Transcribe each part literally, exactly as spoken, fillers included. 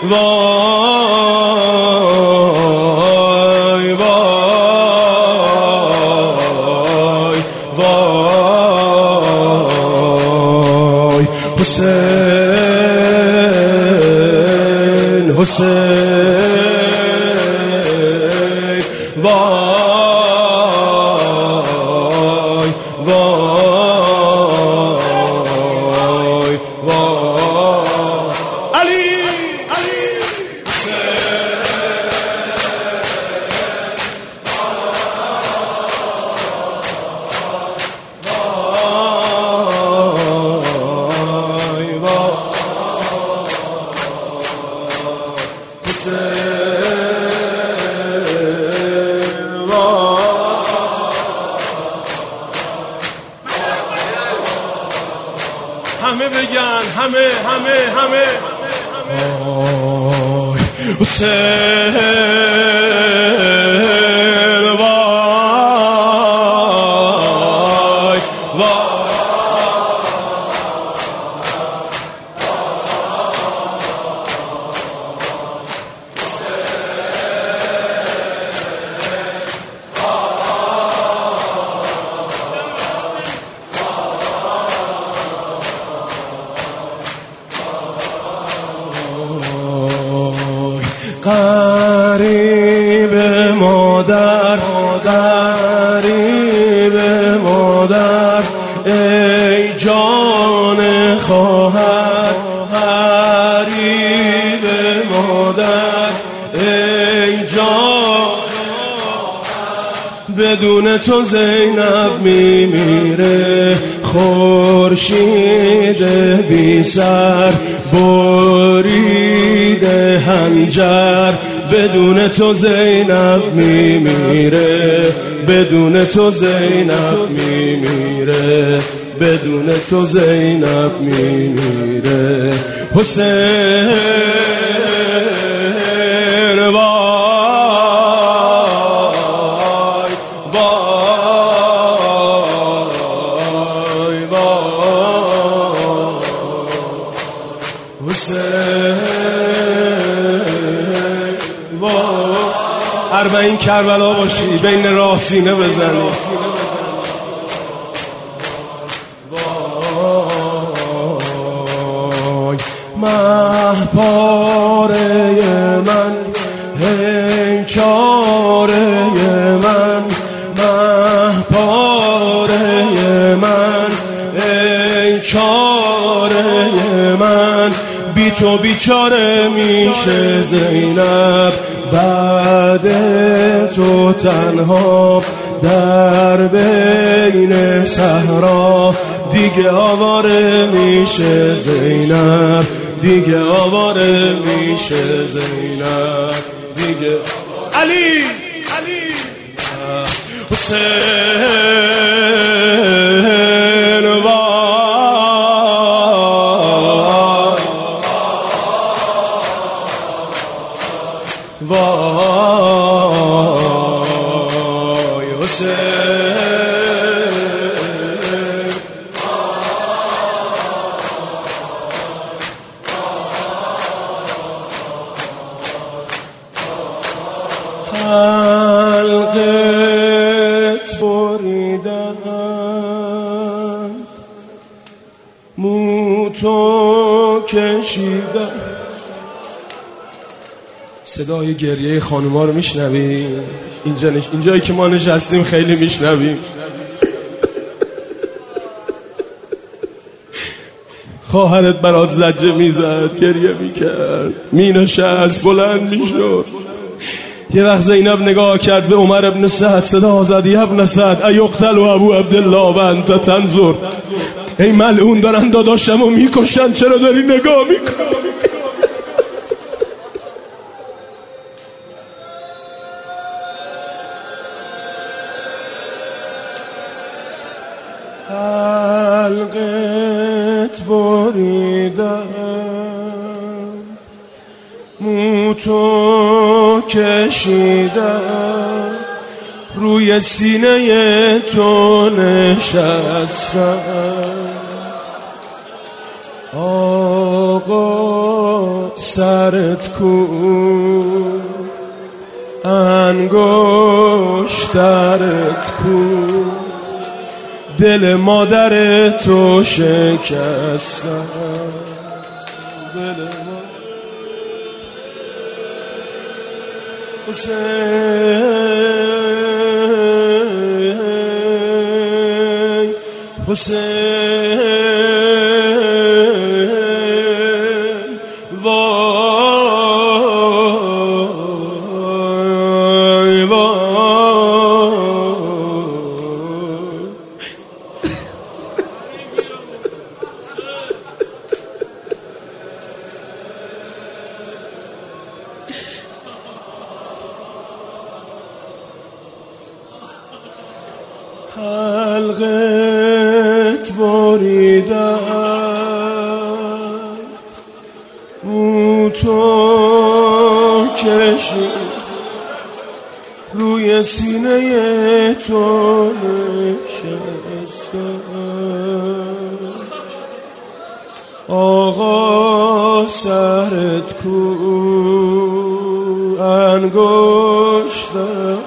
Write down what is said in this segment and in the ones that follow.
وای وای وای حسین حسین وای وای وای علی علی همه بگن همه همه همه وای حسین وای وای قریب مادر قریب مادر ای جان خواهر قریب مادر ای جان بدون تو زینب میمیره خورشید بی سر بریده هنجر بدون تو زینب میمیره بدون تو زینب میمیره بدون تو زینب میمیره حسین وای وای وای حسین اربعین کربلا باشی بین راه سینه بزنی وای مهپاره من هی چاره من مهپاره من ای چاره من بی تو بیچاره میشه زینب بعد تو تنها در بین صحرا دیگه آواره میشه زینب دیگه آواره میشه زینب دیگه علی علی حسین وای وای حسین حلقت بریدند مو تو کشیدند صدای گریه خانوما رو میشنوی؟ اینجا نش... اینجایی که ما نشستیم خیلی میشنویم. خواهرت برات زجه میزد گریه میکرد مینشست بلند میشد. یه وقت زینب نگاه کرد به عمر ابن سعد صدا زد یا ابن سعد ایقتل و ابو عبدالله و انت تنظر. ای ملعون دارن داداشمو میکشن چرا داری نگاه میکنی؟ حلقت بریدم مو تو کشیدم روی سینه تو نشستم آقا سرت کو انگشترت کو دل مادر تو شکستم دل ما حسین حسین وای وای حلقت بریدم او تو کشید روی سینه تو نشستم آقا سرت کو انگشترت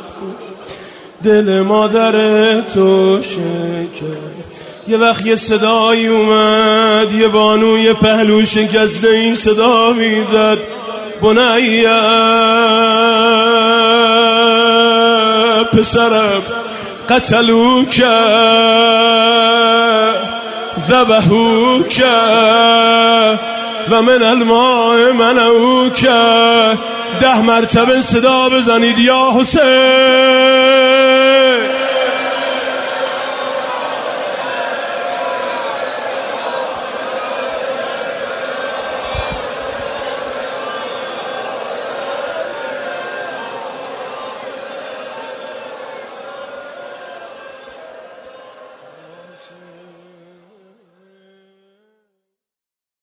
دل مادر تو شکر. یه وقت یه صدایی اومد، یه بانوی پهلو شکسته این صدا میزد بنیه پسرم قتلوک ذبحوک و من الماء منعوک. ده مرتبه صدا بزنید یا حسین.